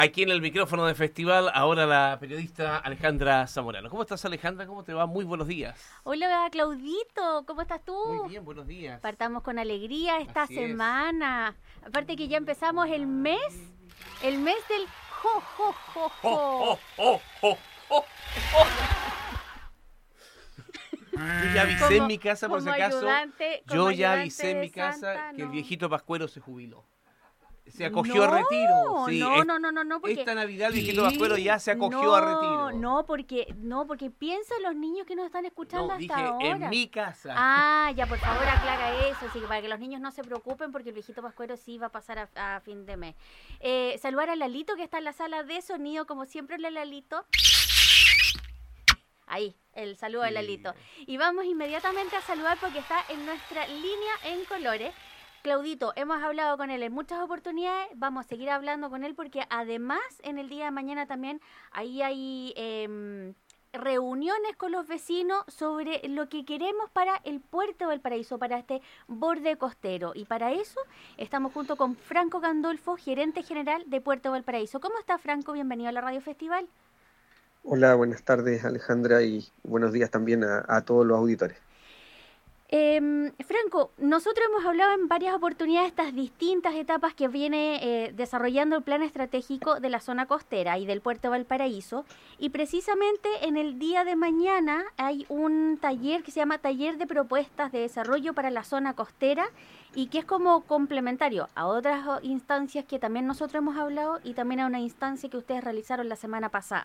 Aquí en el micrófono de festival, ahora la periodista Alejandra Zamorano. ¿Cómo estás, Alejandra? ¿Cómo te va? Muy buenos días. Hola, Claudito, ¿cómo estás tú? Muy bien, buenos días. Partamos con alegría esta Así es. semana. Aparte que ya empezamos el mes del jo, jo, jo, jo. ¡Oh, oh, oh, oh, oh! Yo ya avisé en mi casa, por si como acaso. ayudante- como Yo ya ayudante avisé en de mi casa Santa, que el no. viejito Pascuero se jubiló. Se acogió a retiro. Sí, No, porque esta Navidad el viejito Pascuero ya se acogió a retiro. porque piensa en los niños que nos están escuchando No, hasta dije ahora. en mi casa. Ah, ya, por favor, aclara eso, sí, para que los niños no se preocupen, porque el viejito Pascuero sí va a pasar a fin de mes. Saludar a Lalito, que está en la sala de sonido, como siempre, hola, Lalito. Ahí, el saludo de Lalito. Y vamos inmediatamente a saludar porque está en nuestra línea en colores. Claudito, hemos hablado con él en muchas oportunidades, vamos a seguir hablando con él porque además en el día de mañana también ahí hay reuniones con los vecinos sobre lo que queremos para el puerto del Paraíso, para este borde costero. Y para eso estamos junto con Franco Gandolfo, gerente general de Puerto Valparaíso. ¿Cómo está, Franco? Bienvenido a la Radio Festival. Hola, buenas tardes Alejandra y buenos días también a todos los auditores. Franco, nosotros hemos hablado en varias oportunidades de estas distintas etapas que viene desarrollando el plan estratégico de la zona costera y del puerto de Valparaíso, y precisamente en el día de mañana hay un taller que se llama Taller de Propuestas de Desarrollo para la Zona Costera y que es como complementario a otras instancias que también nosotros hemos hablado y también a una instancia que ustedes realizaron la semana pasada.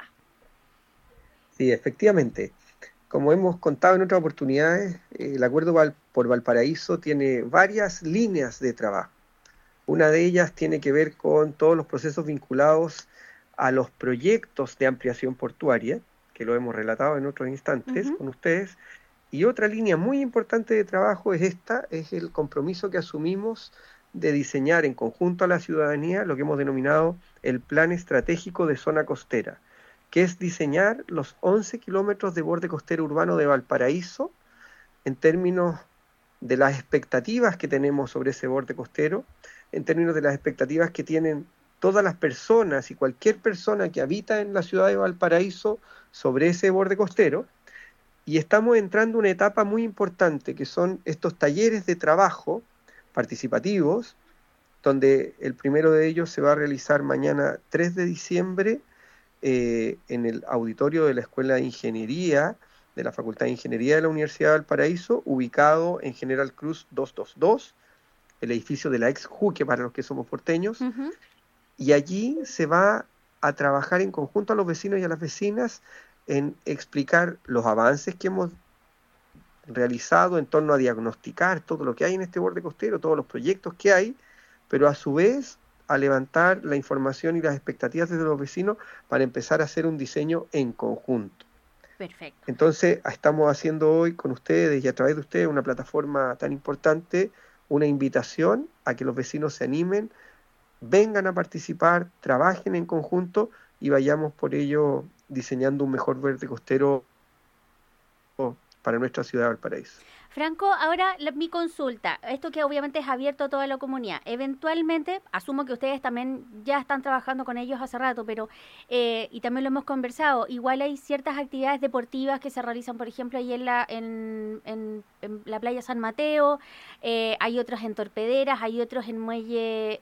Sí, efectivamente, como hemos contado en otras oportunidades, el Acuerdo por Valparaíso tiene varias líneas de trabajo. Una de ellas tiene que ver con todos los procesos vinculados a los proyectos de ampliación portuaria, que lo hemos relatado en otros instantes con ustedes. Y otra línea muy importante de trabajo es el compromiso que asumimos de diseñar en conjunto a la ciudadanía lo que hemos denominado el Plan Estratégico de Zona Costera, que es diseñar los 11 kilómetros de borde costero urbano de Valparaíso en términos de las expectativas que tenemos sobre ese borde costero, en términos de las expectativas que tienen todas las personas y cualquier persona que habita en la ciudad de Valparaíso sobre ese borde costero. Y estamos entrando a una etapa muy importante, que son estos talleres de trabajo participativos, donde el primero de ellos se va a realizar mañana 3 de diciembre en el auditorio de la Escuela de Ingeniería, de la Facultad de Ingeniería de la Universidad de Valparaíso, ubicado en General Cruz 222, el edificio de la ex Juque para los que somos porteños, y allí se va a trabajar en conjunto a los vecinos y a las vecinas en explicar los avances que hemos realizado en torno a diagnosticar todo lo que hay en este borde costero, todos los proyectos que hay, pero a su vez a levantar la información y las expectativas de los vecinos para empezar a hacer un diseño en conjunto. Perfecto. Entonces, estamos haciendo hoy con ustedes y a través de ustedes una plataforma tan importante, una invitación a que los vecinos se animen, vengan a participar, trabajen en conjunto y vayamos por ello diseñando un mejor verde costero para nuestra ciudad de Valparaíso. Franco, ahora mi consulta, esto que obviamente es abierto a toda la comunidad, eventualmente, asumo que ustedes también ya están trabajando con ellos hace rato, pero y también lo hemos conversado, igual hay ciertas actividades deportivas que se realizan, por ejemplo, ahí en la playa San Mateo, hay otras en Torpederas, hay otros en Muelle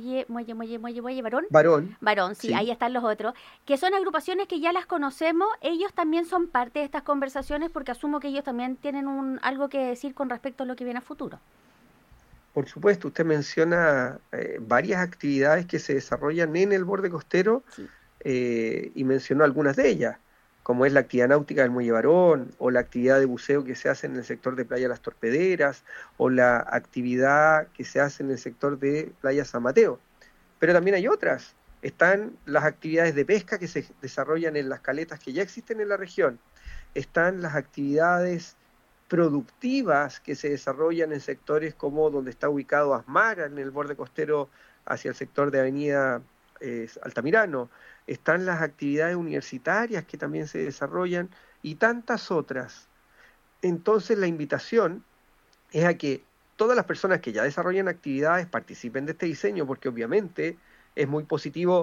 Varón. Varón, sí, ahí están los otros, que son agrupaciones que ya las conocemos, ellos también son parte de estas conversaciones porque asumo que ellos también tienen algo que decir con respecto a lo que viene a futuro. Por supuesto, usted menciona varias actividades que se desarrollan en el borde costero, Sí. Y mencionó algunas de ellas, como es la actividad náutica del Muelle Barón, o la actividad de buceo que se hace en el sector de Playa Las Torpederas, o la actividad que se hace en el sector de Playa San Mateo. Pero también hay otras. Están las actividades de pesca que se desarrollan en las caletas que ya existen en la región. Están las actividades productivas que se desarrollan en sectores como donde está ubicado Asmara, en el borde costero hacia el sector de Avenida Altamirano. Están las actividades universitarias que también se desarrollan y tantas otras. Entonces la invitación es a que todas las personas que ya desarrollan actividades participen de este diseño, porque obviamente es muy positivo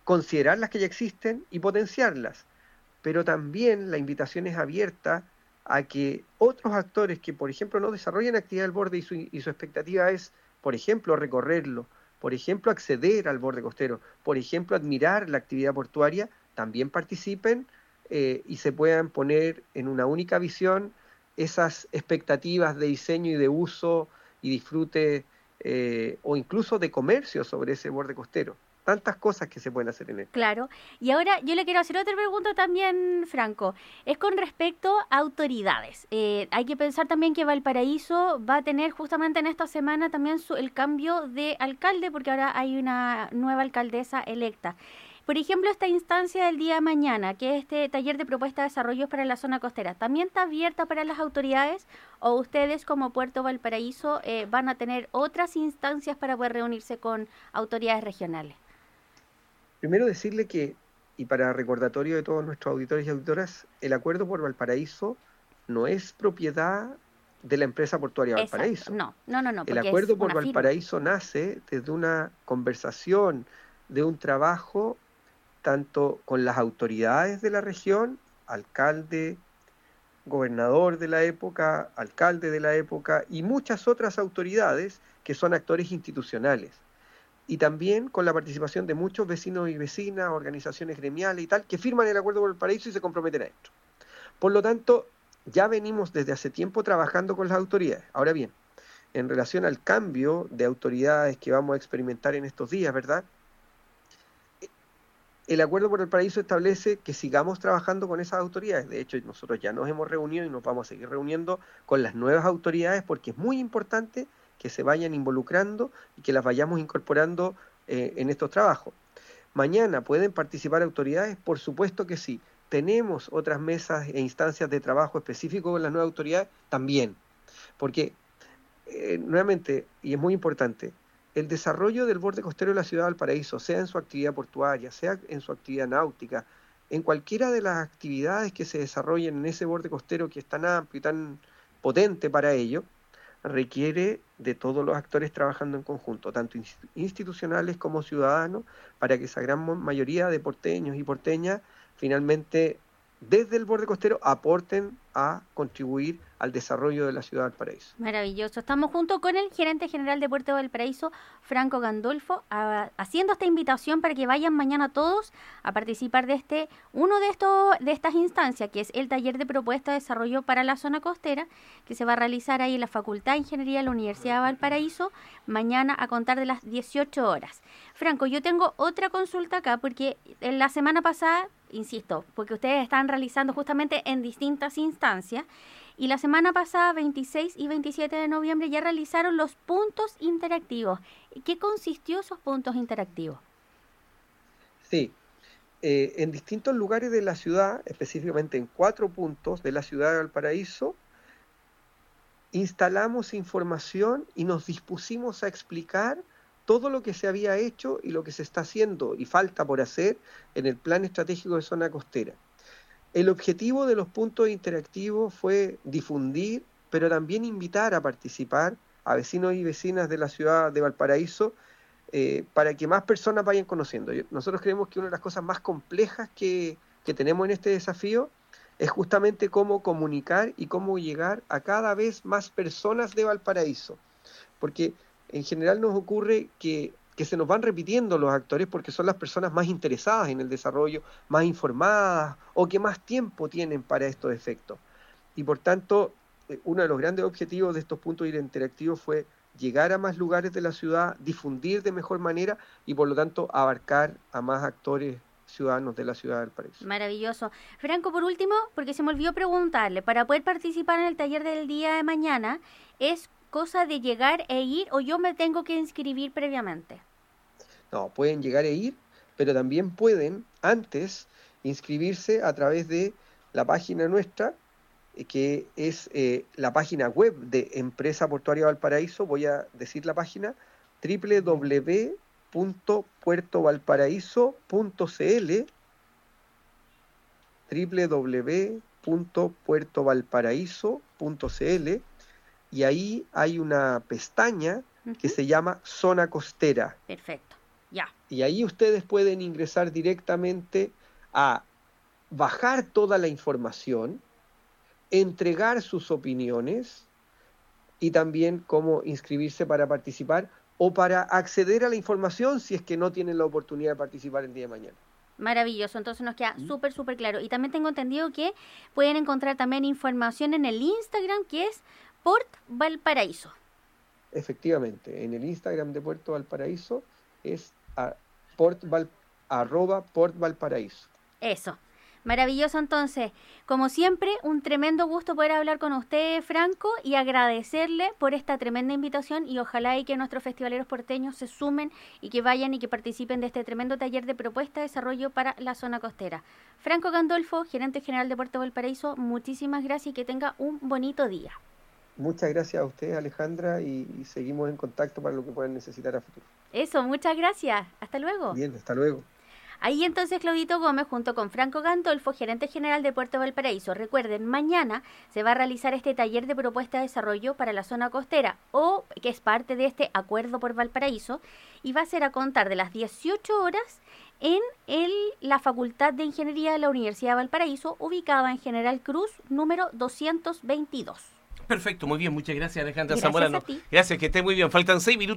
considerar las que ya existen y potenciarlas. Pero también la invitación es abierta a que otros actores que, por ejemplo, no desarrollan actividad del borde y su expectativa es, por ejemplo, recorrerlo, por ejemplo, acceder al borde costero, por ejemplo, admirar la actividad portuaria, también participen y se puedan poner en una única visión esas expectativas de diseño y de uso y disfrute o incluso de comercio sobre ese borde costero. Tantas cosas que se pueden hacer en él. Claro. Y ahora yo le quiero hacer otra pregunta también, Franco. Es con respecto a autoridades. Hay que pensar también que Valparaíso va a tener justamente en esta semana también el cambio de alcalde, porque ahora hay una nueva alcaldesa electa. Por ejemplo, esta instancia del día de mañana, que es este taller de propuesta de desarrollos para la zona costera, ¿también está abierta para las autoridades o ustedes como Puerto Valparaíso van a tener otras instancias para poder reunirse con autoridades regionales? Primero decirle que, y para recordatorio de todos nuestros auditores y auditoras, el acuerdo por Valparaíso no es propiedad de la empresa portuaria Valparaíso. No. El acuerdo por Valparaíso nace desde una conversación, de un trabajo tanto con las autoridades de la región, alcalde, gobernador de la época, alcalde de la época y muchas otras autoridades que son actores institucionales. Y también con la participación de muchos vecinos y vecinas, organizaciones gremiales y tal, que firman el acuerdo por Valparaíso y se comprometen a esto. Por lo tanto, ya venimos desde hace tiempo trabajando con las autoridades. Ahora bien, en relación al cambio de autoridades que vamos a experimentar en estos días, ¿verdad? El acuerdo por Valparaíso establece que sigamos trabajando con esas autoridades. De hecho, nosotros ya nos hemos reunido y nos vamos a seguir reuniendo con las nuevas autoridades porque es muy importante que se vayan involucrando y que las vayamos incorporando en estos trabajos. Mañana, ¿pueden participar autoridades? Por supuesto que sí. ¿Tenemos otras mesas e instancias de trabajo específicos con las nuevas autoridades? También. Porque, nuevamente, y es muy importante, el desarrollo del borde costero de la ciudad de Valparaíso, sea en su actividad portuaria, sea en su actividad náutica, en cualquiera de las actividades que se desarrollen en ese borde costero que es tan amplio y tan potente para ello, requiere de todos los actores trabajando en conjunto, tanto institucionales como ciudadanos, para que esa gran mayoría de porteños y porteñas finalmente desde el borde costero aporten a contribuir al desarrollo de la ciudad de Valparaíso. Maravilloso. Estamos junto con el gerente general de Puerto Valparaíso, Franco Gandolfo, haciendo esta invitación para que vayan mañana todos a participar de de estas instancias, que es el taller de propuesta de desarrollo para la zona costera, que se va a realizar ahí en la Facultad de Ingeniería de la Universidad de Valparaíso, mañana a contar de las 18 horas. Franco, yo tengo otra consulta acá, porque en la semana pasada, insisto, porque ustedes están realizando justamente en distintas instancias, y la semana pasada, 26 y 27 de noviembre, ya realizaron los puntos interactivos. ¿Qué consistió esos puntos interactivos? Sí, en distintos lugares de la ciudad, específicamente en 4 puntos de la ciudad de Valparaíso, instalamos información y nos dispusimos a explicar todo lo que se había hecho y lo que se está haciendo y falta por hacer en el Plan Estratégico de Zona Costera. El objetivo de los puntos interactivos fue difundir, pero también invitar a participar a vecinos y vecinas de la ciudad de Valparaíso para que más personas vayan conociendo. Nosotros creemos que una de las cosas más complejas que tenemos en este desafío es justamente cómo comunicar y cómo llegar a cada vez más personas de Valparaíso. Porque en general nos ocurre que se nos van repitiendo los actores porque son las personas más interesadas en el desarrollo, más informadas o que más tiempo tienen para estos efectos. Y por tanto, uno de los grandes objetivos de estos puntos interactivos fue llegar a más lugares de la ciudad, difundir de mejor manera y por lo tanto abarcar a más actores ciudadanos de la ciudad del Valparaíso. Maravilloso. Franco, por último, porque se me olvidó preguntarle, para poder participar en el taller del día de mañana, ¿es cosa de llegar e ir o yo me tengo que inscribir previamente? No, pueden llegar e ir, pero también pueden antes inscribirse a través de la página nuestra, que es la página web de Empresa Portuaria Valparaíso. Voy a decir la página: www.puertovalparaíso.cl www.puertovalparaíso.cl y ahí hay una pestaña que se llama Zona Costera. Perfecto. Ya. Y ahí ustedes pueden ingresar directamente a bajar toda la información, entregar sus opiniones y también cómo inscribirse para participar o para acceder a la información si es que no tienen la oportunidad de participar el día de mañana. Maravilloso, entonces nos queda súper, súper claro. Y también tengo entendido que pueden encontrar también información en el Instagram, que es Port Valparaíso. Efectivamente, en el Instagram de Puerto Valparaíso es @Port Valparaíso. Eso. Maravilloso, entonces. Como siempre, un tremendo gusto poder hablar con usted, Franco, y agradecerle por esta tremenda invitación y ojalá y que nuestros festivaleros porteños se sumen y que vayan y que participen de este tremendo taller de propuesta de desarrollo para la zona costera. Franco Gandolfo, gerente general de Puerto Valparaíso, muchísimas gracias y que tenga un bonito día. Muchas gracias a ustedes, Alejandra, y seguimos en contacto para lo que puedan necesitar a futuro. Eso, muchas gracias. Hasta luego. Bien, hasta luego. Ahí entonces Claudito Gómez junto con Franco Gandolfo, gerente general de Puerto Valparaíso. Recuerden, mañana se va a realizar este taller de propuesta de desarrollo para la zona costera, o que es parte de este acuerdo por Valparaíso, y va a ser a contar de las 18 horas en la Facultad de Ingeniería de la Universidad de Valparaíso, ubicada en General Cruz, número 222. Perfecto, muy bien, muchas gracias Alejandra Gracias Zamorano. a ti. Gracias, que esté muy bien. Faltan 6 minutos.